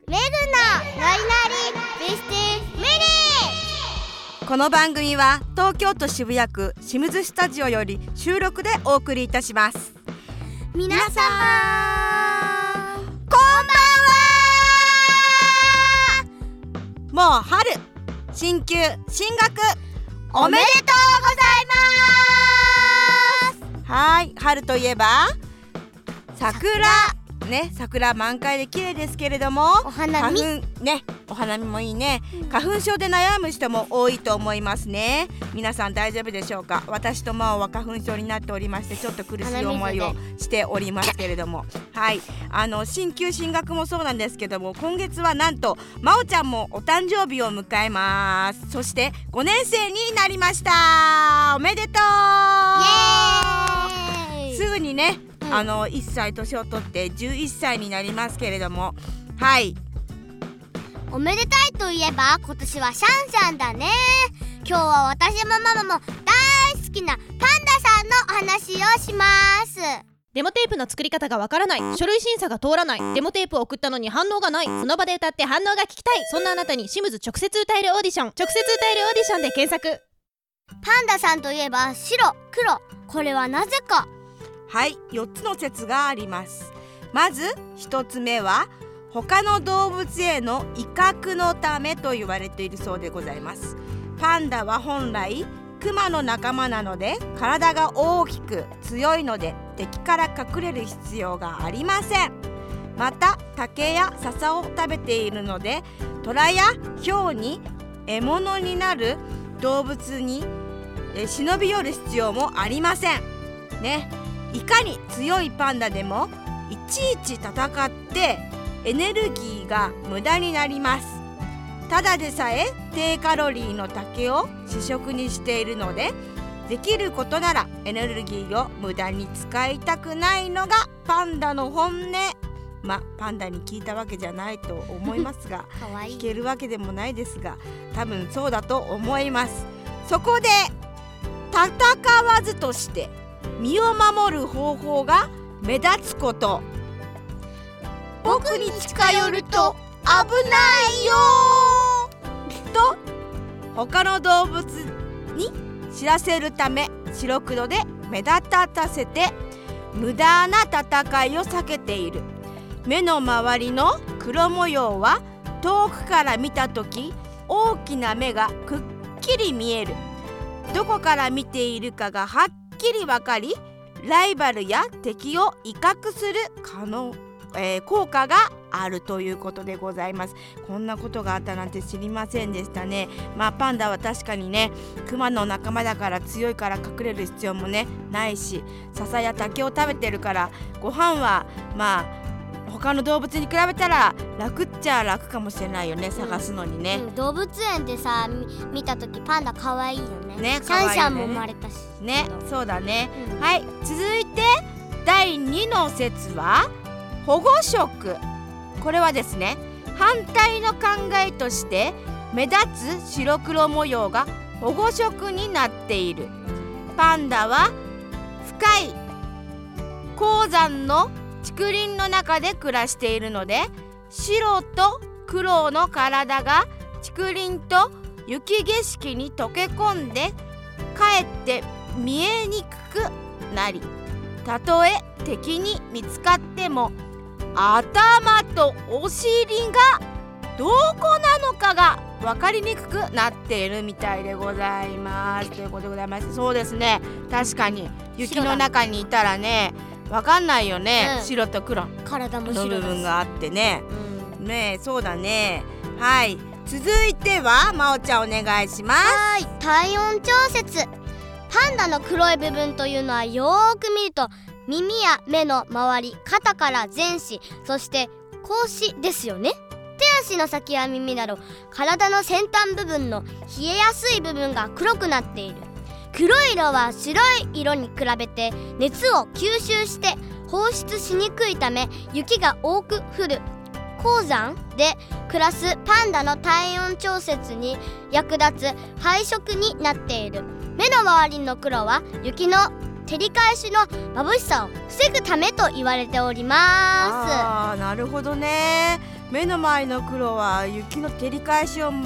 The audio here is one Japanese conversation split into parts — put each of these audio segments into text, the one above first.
メグのノリノリミスティミニ。 この番組は東京都渋谷区清水スタジオより収録でお送りいたします。 皆様こんばんは。もう春、新旧、新学おめでとうございます。はい、春といえば桜ね、桜満開で綺麗ですけれども、 お花見花粉ね、お花見もいいね、花粉症で悩む人も多いと思いますね。皆さん大丈夫でしょうか。私と真央は花粉症になっておりまして、ちょっと苦しい思いをしておりますけれども、はい、新旧新学もそうなんですけども、今月はなんと真央ちゃんもお誕生日を迎えます。そして5年生になりました。おめでとう。 イエーイ。 すぐにね、1歳年を取って11歳になりますけれども、はい、 おめでたいといえば今年はシャンシャンだね。今日は私もママも大好きなパンダさんのお話をします。 デモテープの作り方がわからない、書類審査が通らない、デモテープを送ったのに反応がない、その場で歌って反応が聞きたい、そんなあなたにシムズ直接歌えるオーディション、直接歌えるオーディションで検索。 パンダさんといえば白黒、これはなぜか。 はい、4つの説があります。まず1つ目は他の動物への威嚇のためと言われているそうでございます。パンダは本来クマの仲間なので、体が大きく強いので敵から隠れる必要がありません。また竹や笹を食べているので、虎や豹に獲物になる動物に忍び寄る必要もありませんね。いかに強いパンダでもいちいち戦ってエネルギーが無駄になります。ただでさえ低カロリーの竹を主食にしているので、できることならエネルギーを無駄に使いたくないのがパンダの本音。パンダに聞いたわけじゃないと思いますがかわいい。 聞けるわけでもないですが、多分そうだと思います。そこで戦わずとして身を守る方法が目立つこと。僕に近寄ると危ないよと他の動物に知らせるため、白黒で目立たせて無駄な戦いを避けている。目の周りの黒模様は遠くから見たとき大きな目がくっきり見える。どこから見ているかがはっきり分かり、ライバルや敵を威嚇する効果があるということでございます。こんなことがあったなんて知りませんでしたね。パンダは確かにね、クマの仲間だから強いから隠れる必要もねないし、笹や竹を食べてるからご飯は他の動物に比べたら楽っちゃ楽かもしれないよね、探すのにね、 動物園でさ、見たときパンダかわいいよね。 可愛いね、 シャンシャンも生まれたしね。そうだね、 うん、 はい、続いて第2の説は保護色。これはですね、反対の考えとして目立つ白黒模様が保護色になっている。パンダは深い高山の竹林の中で暮らしているので、白と黒の体が竹林と雪景色に溶け込んでかえって見えにくくなり、たとえ敵に見つかっても頭とお尻がどこなのかが分かりにくくなっているみたいでございますということでございます。そうですね、確かに雪の中にいたらね分かんないよね、白と黒体も白の部分があってね、ね、そうだね。はい、続いては真央ちゃんお願いします。 はい、体温調節。パンダの黒い部分というのはよーく見ると耳や目の周り、肩から前肢、そして後肢ですよね。手足の先や耳など体の先端部分の冷えやすい部分が黒くなっている。黒い色は白い色に比べて熱を吸収して放出しにくいため、雪が多く降る高山で暮らすパンダの体温調節に役立つ配色になっている。目の周りの黒は雪の照り返しの眩しさを防ぐためと言われております。 なるほどね。 目の周りの黒は雪の照り返しを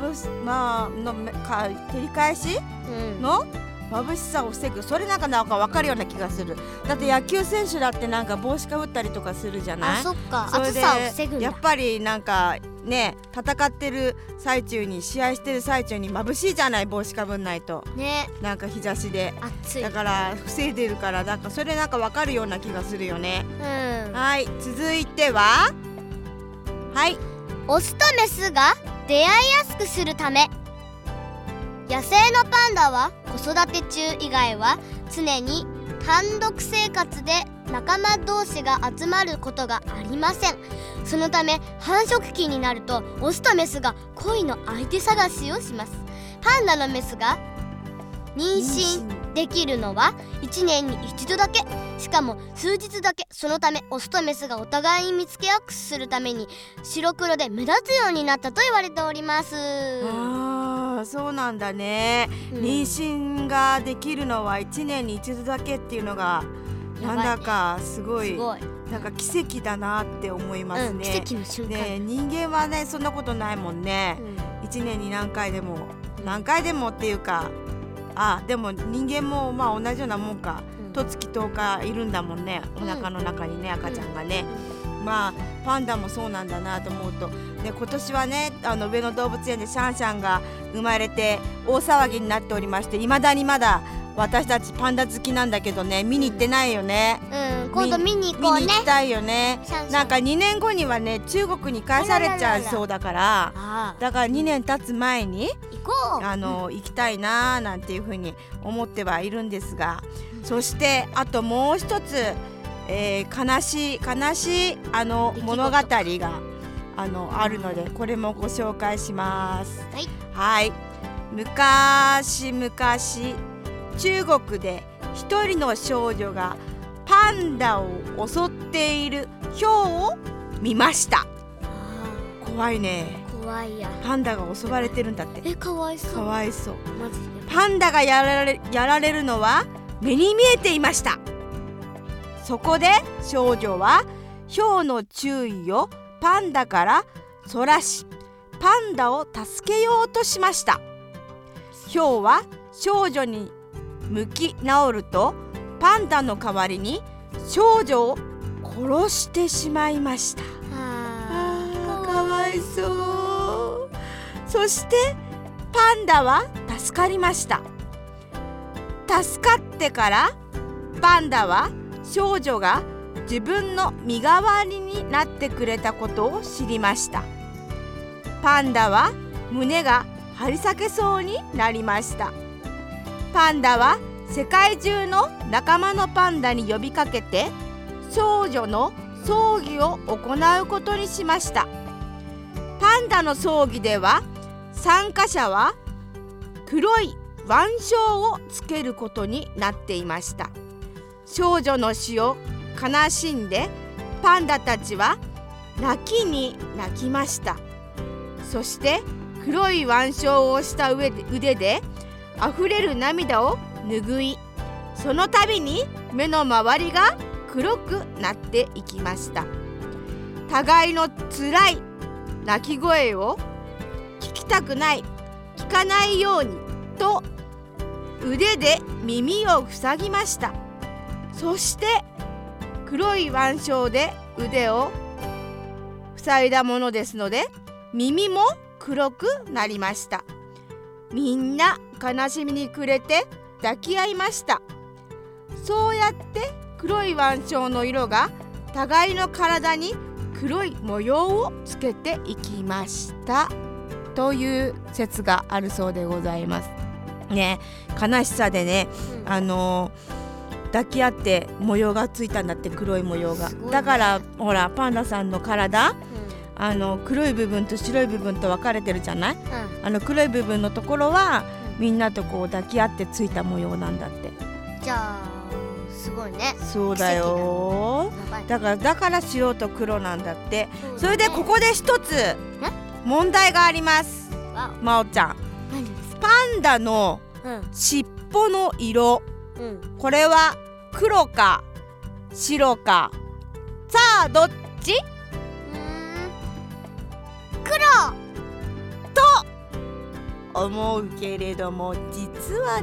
照り返しの眩しさを防ぐ。それなんか分かるような気がする。だって野球選手だってなんか帽子かぶったりとかするじゃない。 あ、そっか。 それで暑さを防ぐんだ。 やっぱりなんかね、戦ってる最中に、試合してる最中に眩しいじゃない、帽子かぶんないとね。 なんか日差しで暑い。 だから防いでるから、なんかそれなんか分かるような気がするよね。はい、続いてはオスとメスが出会いやすくするため。野生のパンダは子育て中以外は常に単独生活で仲間同士が集まることがありません。そのため繁殖期になるとオスとメスが恋の相手探しをします。パンダのメスが妊娠できるのは1年に一度だけ。しかも数日だけ。そのためオスとメスがお互いに見つけやすくするために白黒で目立つようになったと言われております。 そうなんだね、妊娠ができるのは1年に一度だけっていうのがなんだかすごいなんか奇跡だなって思いますね。 奇跡の瞬間ね。人間はねそんなことないもんね、1年に何回でもっていうか、でも人間もまあ同じようなもんか。と月10日いるんだもんね、お腹の中にね、赤ちゃんがね。まあパンダもそうなんだなと思うと、で今年はね上野動物園でシャンシャンが生まれて大騒ぎになっておりまして、未だにまだ私たちパンダ好きなんだけどね、見に行ってないよね。 今度見に行こうね。 見に行きたいよね。 シャンシャンなんか2年後にはね中国に返されちゃうそうだから、だから2年経つ前に行きたいななんていうふうに思ってはいるんですが、そしてあともう一つ、悲しい物語があるので、これもご紹介します。昔々中国で一人の少女がパンダを襲っているヒョウを見ました。怖いね。 怖いや。 パンダが襲われてるんだって。 かわいそう。 かわいそう。 マジで。 パンダがやられるのは目に見えていました。そこで少女はヒョウの注意をパンダからそらし、パンダを助けようとしました。ヒョウは少女に向き直ると、パンダの代わりに少女を殺してしまいました。かわいそう。そしてパンダは助かりました。助かってからパンダは少女が自分の身代わりになってくれたことを知りました。パンダは胸が張り裂けそうになりました。パンダは世界中の仲間のパンダに呼びかけて少女の葬儀を行うことにしました。パンダの葬儀では参加者は黒い腕章をつけることになっていました。少女の死を悲しんでパンダたちは泣きに泣きました。そして黒い腕章をした腕であふれる涙を拭い、その度に目の周りが黒くなっていきました。互いのつらい泣き声を聞きたくない、聞かないようにと腕で耳を塞ぎました。そして黒い腕章で腕を塞いだものですので耳も黒くなりました。みんな悲しみに暮れて抱き合いました。そうやって黒い腕章の色が互いの体に黒い模様をつけていきましたという説があるそうでございますね。悲しさでね、抱き合って模様がついたんだって、黒い模様が、だからほらパンダさんの体、黒い部分と白い部分と分かれてるじゃない、黒い部分のところは、みんなとこう抱き合ってついた模様なんだって。 じゃあすごいね。 そうだよ。だから白と黒なんだって。それでここで一つ問題があります。まおちゃん、 何ですか？ パンダの尻尾の色、これは黒か白か、さあどっち？ 思うけれども、実は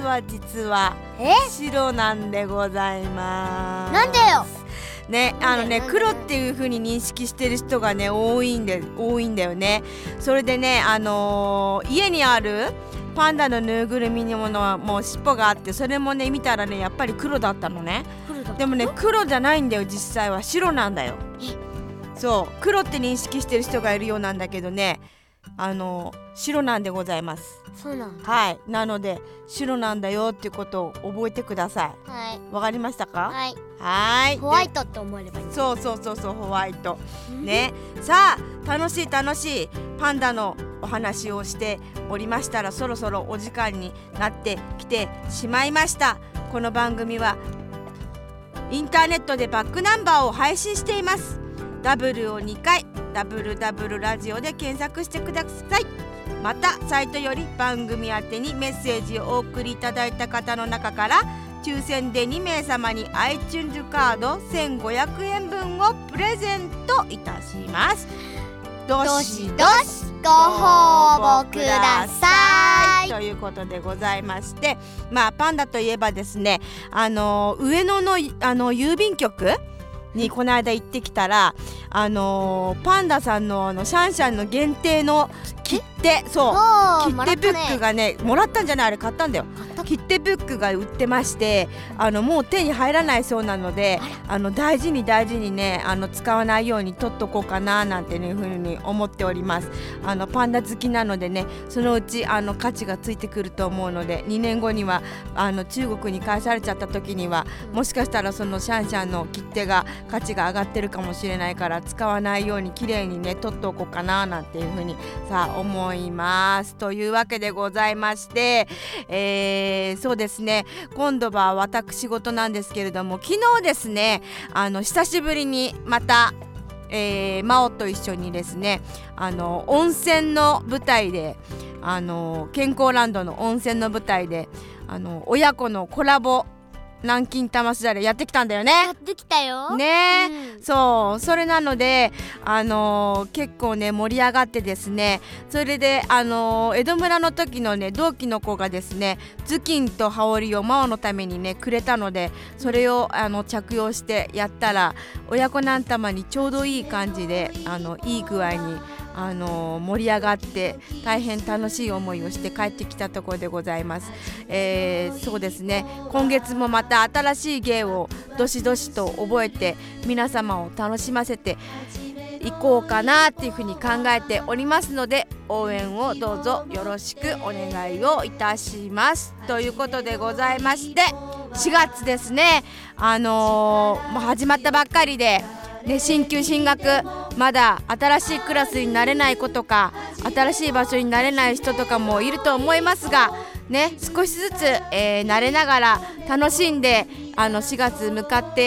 白なんでございます。 なんでよね、黒っていう風に認識してる人がね多いんだよね。それでね、家にあるパンダのぬいぐるみにもう尻尾があって、それもね見たらねやっぱり黒だったのね。でもね黒じゃないんだよ、実際は白なんだよ。そう、黒って認識してる人がいるようなんだけどね、白なんでございます。 そうなんだ。 はい、なので白なんだよっていうことを覚えてください。 はい。 わかりましたか？ はい。 はい。 ホワイトって思えればいい。 そうホワイトね。さあ楽しいパンダのお話をしておりましたら、そろそろお時間になってきてしまいました。この番組はインターネットでバックナンバーを配信しています。ダブルを2回ダブルラジオで検索してください。またサイトより番組宛てにメッセージをお送りいただいた方の中から抽選で2名様に iTunes カード1500円分をプレゼントいたします。どしどしご応募ください。 ということでございまして、パンダといえばですね、上野の郵便局にこの間行ってきたら、パンダさんのシャンシャンの限定の切手、そう切手ブックがねもらったんじゃない、あれ買ったんだよ。切手ブックが売ってまして、もう手に入らないそうなので、大事にね使わないように取っとこうかななんていうふうに思っております。パンダ好きなのでね、そのうち価値がついてくると思うので、2年後には中国に返されちゃった時にはもしかしたらそのシャンシャンの切手が価値が上がってるかもしれないから、使わないようにきれいにね取っておこうかななんていうふうにさあ思います。というわけでございまして、そうですね、今度は私事なんですけれども、昨日ですね久しぶりにまた真央と一緒にですね温泉の舞台で健康ランドの温泉の舞台で親子のコラボ南京玉すだれやってきたんだよね。 やってきたよね、それなので結構ね盛り上がってですね、それで江戸村の時のね同期の子がですね頭巾と羽織を真央のためにねくれたので、それを着用してやったら親子南玉にちょうどいい感じでいい具合に盛り上がって大変楽しい思いをして帰ってきたところでございます。そうですね、今月もまた新しい芸をどしどしと覚えて皆様を楽しませていこうかなっていうふうに考えておりますので、応援をどうぞよろしくお願いをいたしますということでございまして、4月ですね、もう始まったばっかりで新旧新学、まだ新しいクラスになれない子とか新しい場所になれない人とかもいると思いますがね、少しずつ、慣れながら楽しんで4月迎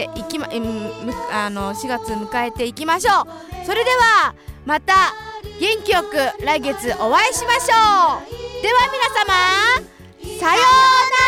えていきましょう。それではまた元気よく来月お会いしましょう。では皆様さようなら。